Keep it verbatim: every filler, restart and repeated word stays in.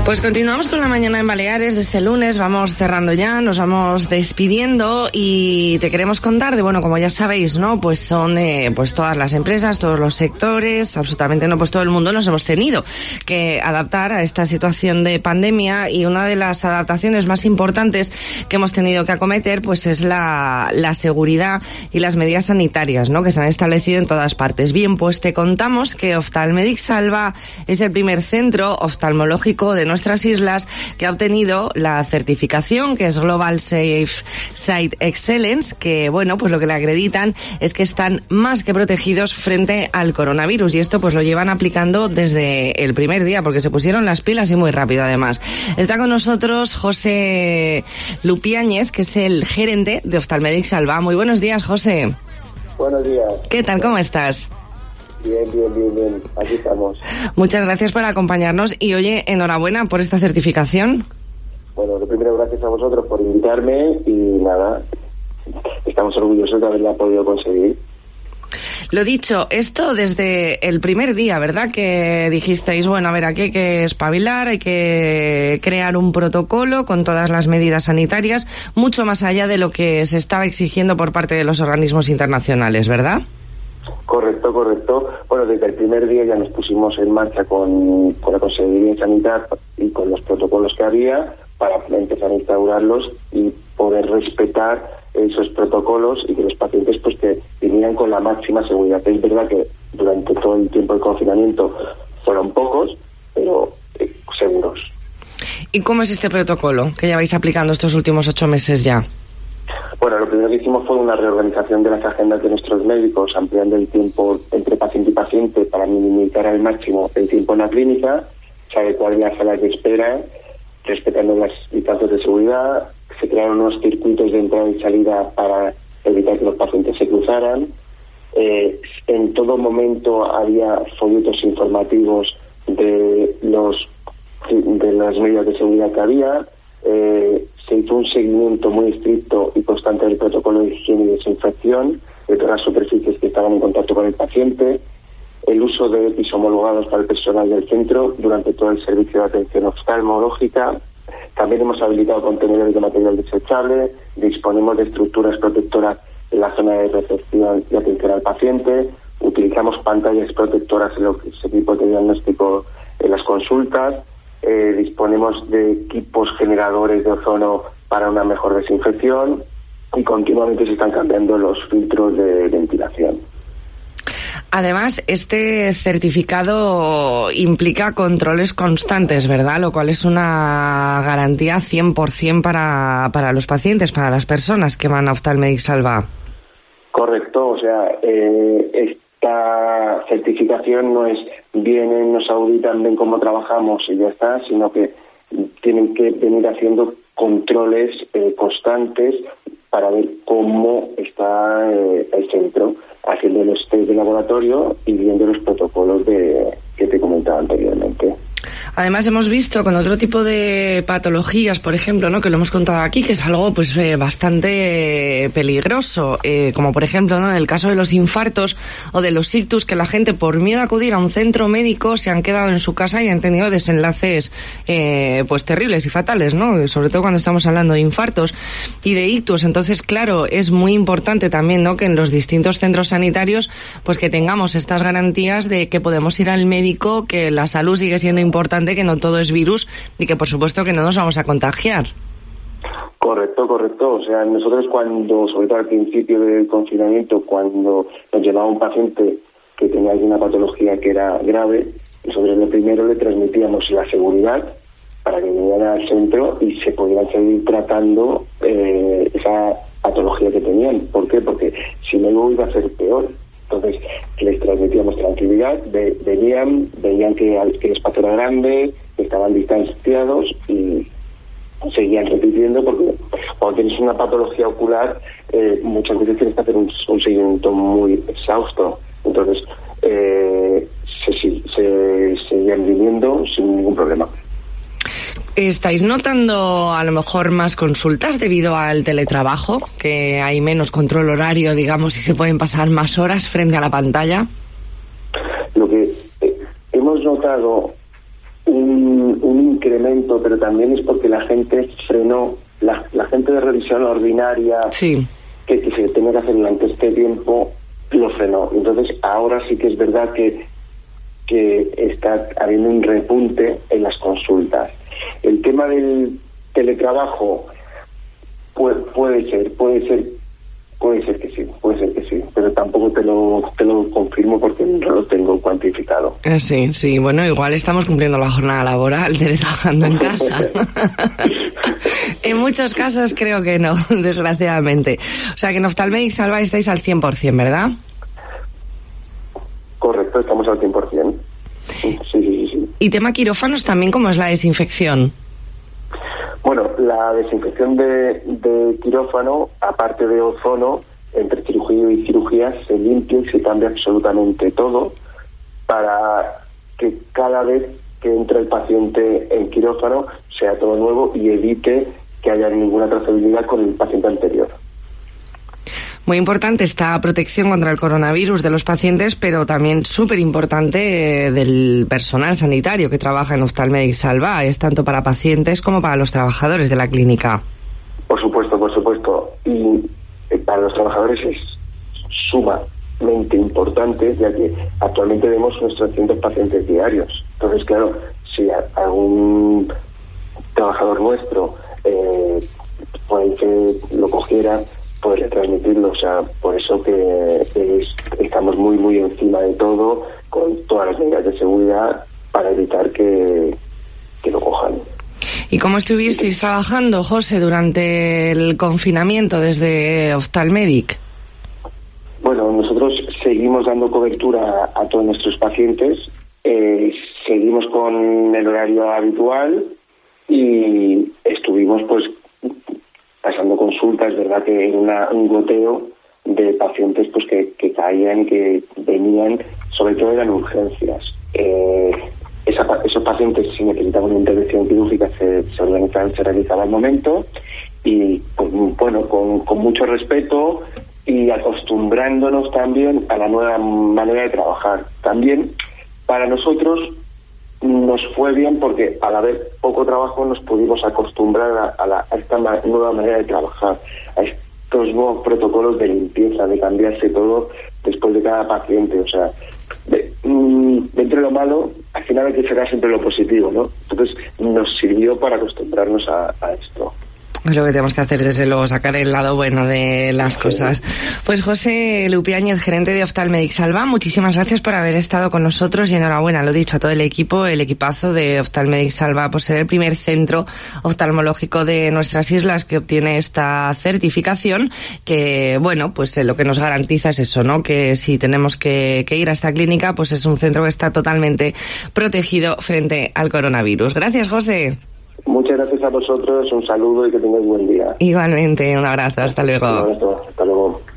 Pues continuamos con la mañana en Baleares de este lunes, vamos cerrando ya, nos vamos despidiendo y te queremos contar de, bueno, como ya sabéis, ¿no? Pues son eh, pues todas las empresas, todos los sectores, absolutamente no, pues todo el mundo nos hemos tenido que adaptar a esta situación de pandemia, y una de las adaptaciones más importantes que hemos tenido que acometer pues es la, la seguridad y las medidas sanitarias, ¿no? Que se han establecido en todas partes. Bien, pues te contamos que Oftalmedic Salva es el primer centro oftalmológico de nuestras islas que ha obtenido la certificación, que es Global Safe Site Excellence, que, bueno, pues lo que le acreditan es que están más que protegidos frente al coronavirus, y esto pues lo llevan aplicando desde el primer día, porque se pusieron las pilas y muy rápido además. Está con nosotros José Lupiáñez, que es el gerente de Oftalmedic Salva. Muy buenos días, José. Buenos días. ¿Qué tal? ¿Cómo estás? Bien, bien, bien, bien. Aquí estamos. Muchas gracias por acompañarnos y, oye, enhorabuena por esta certificación. Bueno, lo primero, gracias a vosotros por invitarme y nada, estamos orgullosos de haberla podido conseguir. Lo dicho, esto desde el primer día, ¿verdad? Que dijisteis, bueno, a ver, aquí hay que espabilar, hay que crear un protocolo con todas las medidas sanitarias, mucho más allá de lo que se estaba exigiendo por parte de los organismos internacionales, ¿verdad? Correcto, correcto. Bueno, desde el primer día ya nos pusimos en marcha con, con la Consejería Sanidad y con los protocolos que había para empezar a instaurarlos y poder respetar esos protocolos y que los pacientes pues que vinieran con la máxima seguridad. Es verdad que durante todo el tiempo del confinamiento fueron pocos, pero eh, seguros. ¿Y cómo es este protocolo que lleváis aplicando estos últimos ocho meses ya? Bueno, lo primero que hicimos fue una reorganización de las agendas de nuestros médicos, ampliando el tiempo entre paciente y paciente para minimizar al máximo el tiempo en la clínica, se adecuar las salas de espera, respetando las distancias de seguridad, se crearon unos circuitos de entrada y salida para evitar que los pacientes se cruzaran. Eh, en todo momento había folletos informativos de los de las medidas de seguridad que había. Eh, se hizo un seguimiento muy estricto y constante del protocolo de higiene y desinfección de todas las superficies que estaban en contacto con el paciente, el uso de EPIs homologados para el personal del centro durante todo el servicio de atención oftalmológica. También hemos habilitado contenedores de material desechable, disponemos de estructuras protectoras en la zona de recepción y atención al paciente, utilizamos pantallas protectoras en los equipos de diagnóstico en las consultas, eh, disponemos de equipos generadores de ozono para una mejor desinfección y continuamente se están cambiando los filtros de ventilación. Además, este certificado implica controles constantes, ¿verdad? Lo cual es una garantía cien por ciento para, para los pacientes, para las personas que van a Oftalmedic Salva. Correcto, o sea, eh, esta certificación no es vienen, nos auditan, ven cómo trabajamos y ya está, sino que tienen que venir haciendo controles eh, constantes para ver cómo está eh, el centro, haciendo los test de laboratorio y viendo los protocolos de que te comentaba anteriormente. Además, hemos visto con otro tipo de patologías, por ejemplo, ¿no?, que lo hemos contado aquí, que es algo pues eh, bastante peligroso, eh, como por ejemplo, ¿no?, en el caso de los infartos o de los ictus, que la gente, por miedo a acudir a un centro médico, se han quedado en su casa y han tenido desenlaces eh, pues terribles y fatales, ¿no?, sobre todo cuando estamos hablando de infartos y de ictus. Entonces, claro, es muy importante también, ¿no?, que en los distintos centros sanitarios pues que tengamos estas garantías de que podemos ir al médico, que la salud sigue siendo importante, que no todo es virus y que por supuesto que no nos vamos a contagiar. Correcto, correcto. O sea, nosotros cuando, sobre todo al principio del confinamiento, cuando nos llevaba un paciente que tenía alguna patología que era grave, nosotros lo primero le transmitíamos la seguridad para que viniera al centro y se pudieran seguir tratando eh, esa patología que tenían. ¿Por qué? Porque si no, luego iba a ser peor. Entonces les transmitíamos tranquilidad, ve, venían, veían que, que el espacio era grande, que estaban distanciados y seguían repitiendo, porque cuando tienes una patología ocular eh, muchas veces tienes que hacer un, un seguimiento muy exhausto. Entonces eh, se, se, se seguían viniendo sin ningún problema. ¿Estáis notando a lo mejor más consultas debido al teletrabajo? ¿Que hay menos control horario, digamos, y se pueden pasar más horas frente a la pantalla? Lo que eh, hemos notado un, un incremento, pero también es porque la gente frenó, la, la gente de revisión ordinaria sí. que, que se tenía que hacer durante este tiempo, lo frenó. Entonces ahora sí que es verdad que, que está habiendo un repunte en las consultas. El tema del teletrabajo puede, puede ser, puede ser, puede ser que sí, puede ser que sí, pero tampoco te lo, te lo confirmo porque no lo tengo cuantificado. Sí, sí, bueno, igual estamos cumpliendo la jornada laboral teletrabajando en casa. En muchos casos creo que no, desgraciadamente. O sea que en Oftalmedics Alba estáis al cien por ciento, ¿verdad? Correcto, estamos al cien por ciento. Sí, sí, sí, sí. Y tema quirófanos también, ¿cómo es la desinfección? Bueno, la desinfección de, de quirófano, aparte de ozono, entre cirugía y cirugía se limpia y se cambia absolutamente todo para que cada vez que entre el paciente en quirófano sea todo nuevo y evite que haya ninguna trazabilidad con el paciente anterior. Muy importante esta protección contra el coronavirus de los pacientes, pero también súper importante eh, del personal sanitario que trabaja en Oftalmedics Alba. Es tanto para pacientes como para los trabajadores de la clínica. Por supuesto, por supuesto. Y eh, para los trabajadores es sumamente importante, ya que actualmente vemos unos trescientos pacientes diarios. Entonces, claro, si a, algún trabajador nuestro eh, puede que lo cogiera, poder transmitirlo, o sea, por eso que es, estamos muy muy encima de todo, con todas las medidas de seguridad para evitar que, que lo cojan. ¿Y cómo estuvisteis trabajando, José, durante el confinamiento desde Oftalmedic? Bueno, nosotros seguimos dando cobertura a, a todos nuestros pacientes, eh, seguimos con el horario habitual y estuvimos pues pasando consultas, es verdad que era una, un goteo de pacientes pues que, que caían y que venían, sobre todo eran urgencias. Eh, esa, esos pacientes, si necesitaban una intervención quirúrgica, se, se organizaban, se realizaba al momento y pues, bueno, con, con mucho respeto y acostumbrándonos también a la nueva manera de trabajar. También para nosotros nos fue bien porque al haber poco trabajo nos pudimos acostumbrar a, a, la, a esta ma- nueva manera de trabajar, a estos nuevos protocolos de limpieza, de cambiarse todo después de cada paciente. O sea, de, mm, dentro de lo malo, al final hay que sacar siempre lo positivo, ¿no? Entonces nos sirvió para acostumbrarnos a, a esto. Es lo que tenemos que hacer, desde luego, sacar el lado bueno de las cosas. Pues José Lupiáñez, gerente de Oftalmedics Alba, muchísimas gracias por haber estado con nosotros y enhorabuena, lo dicho, a todo el equipo, el equipazo de Oftalmedics Alba, por ser el primer centro oftalmológico de nuestras islas que obtiene esta certificación, que, bueno, pues eh, lo que nos garantiza es eso, ¿no? Que si tenemos que, que ir a esta clínica, pues es un centro que está totalmente protegido frente al coronavirus. Gracias, José. Muchas gracias a vosotros, un saludo y que tengáis buen día. Igualmente, un abrazo, hasta luego. Un abrazo, hasta luego.